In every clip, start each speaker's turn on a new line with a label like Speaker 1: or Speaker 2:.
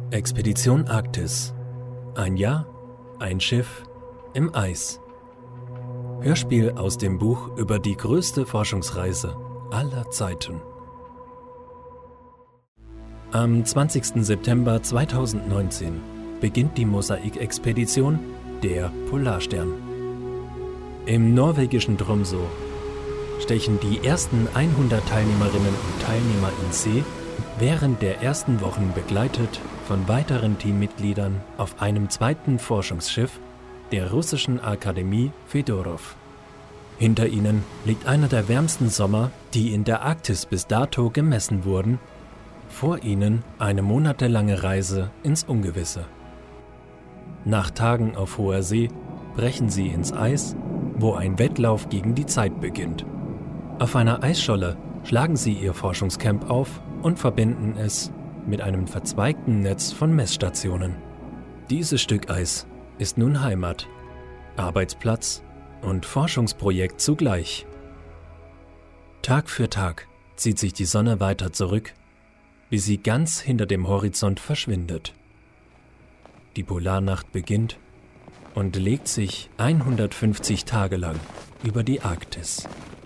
Speaker 1: Expedition Arktis. Ein Jahr, ein Schiff im Eis. Hörspiel aus dem Buch über die größte Forschungsreise aller Zeiten. Am 20. September 2019 beginnt die Mosaik-Expedition der Polarstern. Im norwegischen Tromsø stechen die ersten 100 Teilnehmerinnen und Teilnehmer in See, während der ersten Wochen begleitet von weiteren Teammitgliedern auf einem zweiten Forschungsschiff der russischen Akademie Fedorov. Hinter ihnen liegt einer der wärmsten Sommer, die in der Arktis bis dato gemessen wurden. Vor ihnen eine monatelange Reise ins Ungewisse. Nach Tagen auf hoher See brechen sie ins Eis, wo ein Wettlauf gegen die Zeit beginnt. Auf einer Eisscholle schlagen sie ihr Forschungscamp auf und verbinden es mit einem verzweigten Netz von Messstationen. Dieses Stück Eis ist nun Heimat, Arbeitsplatz und Forschungsprojekt zugleich. Tag für Tag zieht sich die Sonne weiter zurück, bis sie ganz hinter dem Horizont verschwindet. Die Polarnacht beginnt und legt sich 150 Tage lang über die Arktis.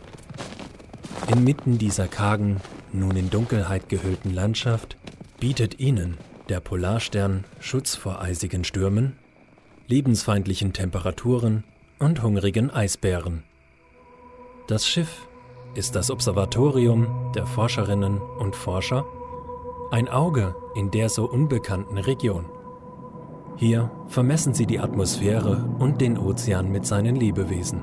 Speaker 1: Inmitten dieser kargen, nun in Dunkelheit gehüllten Landschaft bietet ihnen der Polarstern Schutz vor eisigen Stürmen, lebensfeindlichen Temperaturen und hungrigen Eisbären. Das Schiff ist das Observatorium der Forscherinnen und Forscher, ein Auge in der so unbekannten Region. Hier vermessen sie die Atmosphäre und den Ozean mit seinen Lebewesen.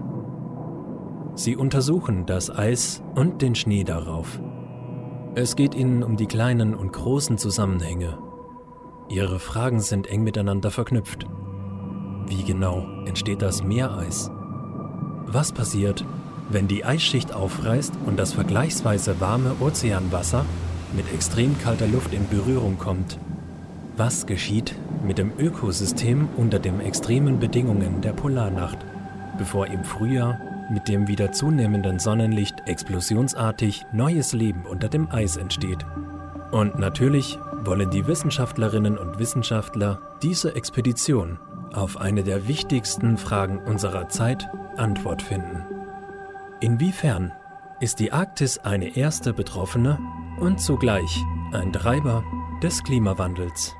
Speaker 1: Sie untersuchen das Eis und den Schnee darauf. Es geht ihnen um die kleinen und großen Zusammenhänge. Ihre Fragen sind eng miteinander verknüpft. Wie genau entsteht das Meereis? Was passiert, wenn die Eisschicht aufreißt und das vergleichsweise warme Ozeanwasser mit extrem kalter Luft in Berührung kommt? Was geschieht mit dem Ökosystem unter den extremen Bedingungen der Polarnacht, bevor im Frühjahr mit dem wieder zunehmenden Sonnenlicht explosionsartig neues Leben unter dem Eis entsteht? Und natürlich wollen die Wissenschaftlerinnen und Wissenschaftler diese Expedition auf eine der wichtigsten Fragen unserer Zeit Antwort finden. Inwiefern ist die Arktis eine erste Betroffene und zugleich ein Treiber des Klimawandels?